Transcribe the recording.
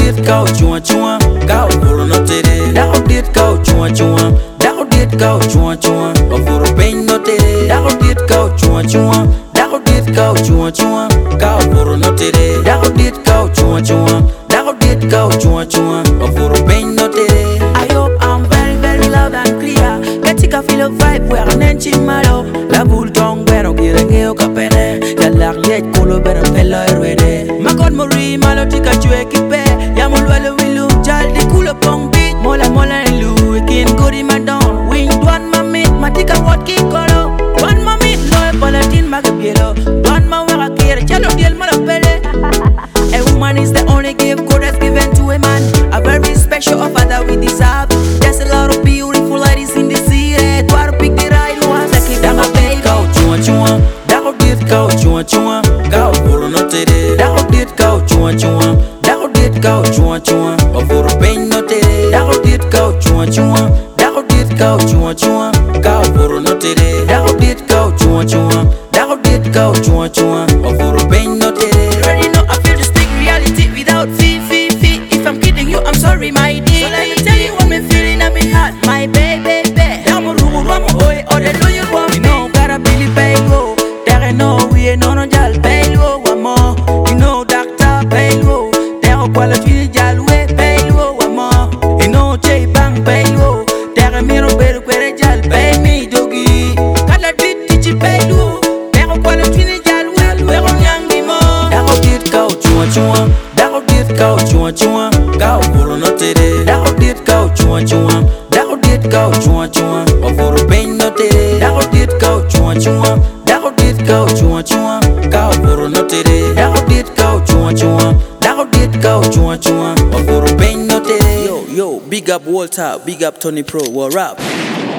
dit kau chua chua, kau furu no tere. Dau dit kau chua chua, dau dit kau chua chua, o furu pain no tere. Dau dit kau chua chua, dau dit kau chua chua, kau furu no tere. Dau dit kau chua chua, dau dit kau chua chua, o furu pain no tere. I hope I'm very, very loud and clear. Katika feel a vibe where an enchi malo. La bull tongue pero kirenge o kapene. Yalla yet kolo bera pella erwede. Makon mori malo tika chue kipe. Ya mulwele wilu jal di kulo pong beat. Mola mola elu ekin gori madon. Wing duan mamit matika wat ki kolo. Duan mamit loe palatin magabielo. Duan ma waka kire chalo diel malo pele. A woman is the only gift God has given to a man. A very special offer that we deserve. There's a lot of beautiful ladies in the city. Twar pick the right ones that keep them a baby. Kau chua chua, dau dit kau chua chua, kau furu no tere. Dau dit kau chua chua, dau dit kau chua chua, o furu pain no tere. Dau dit kau chua chua, dau dit kau chua chua, kau furu no tere. Dau dit kau chua chua, dau dit kau chua chua, o furu pain no tere. You already know I feel to speak reality without fee. If I'm kidding you, I'm sorry, my dear. So let me tell you what me feeling in my heart, my baby. Damu rumu rumu oi, or the do you want me? No, gotta believe paylo. There no we ain't no jal paylo. One more, you know doctor paylo. There quality jal we paylo. One more, you know J Bang paylo. There me no better quere jal pay me dogi. Kala bit teach paylo. There quality jal we on yangi mo. Dau dit kau chua chua, dau dit kau chua chua, kau furu no tere. Dau dit kau chua chua, dau dit kau chua chua, o furu pain no tere. Dau dit kau chua chua, dau dit kau chua chua, kau furu no tere. Dau dit kau chua chua, dau dit kau chua chua, o furu pain no tere. Yo, big up Walter, big up Tony Pro, what rap?